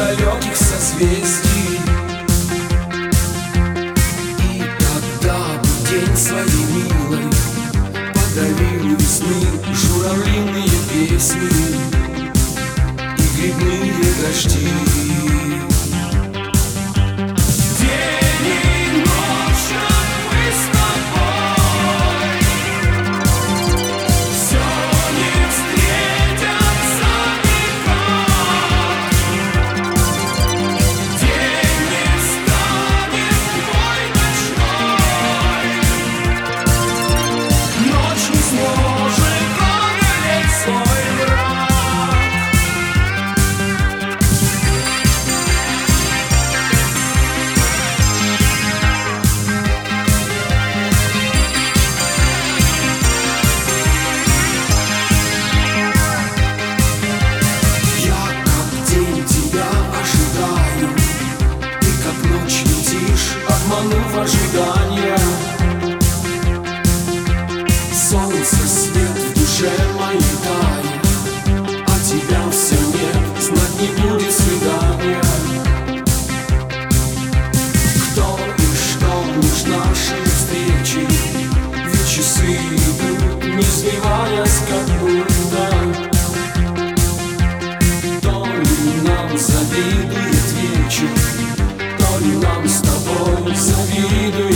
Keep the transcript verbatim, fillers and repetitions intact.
далеких созвездий. И когда бы день своей милой подарил весны журавлиные песни и грибные дожди. Обманув ожидания, солнце свет в душе моей тает, а тебя все нет, знать не будет свидания. Кто и что лишь нашей встречи, ведь часы идут, не сбиваясь как будто. То ли нам завидует вечер, то ли нам с тобой завидует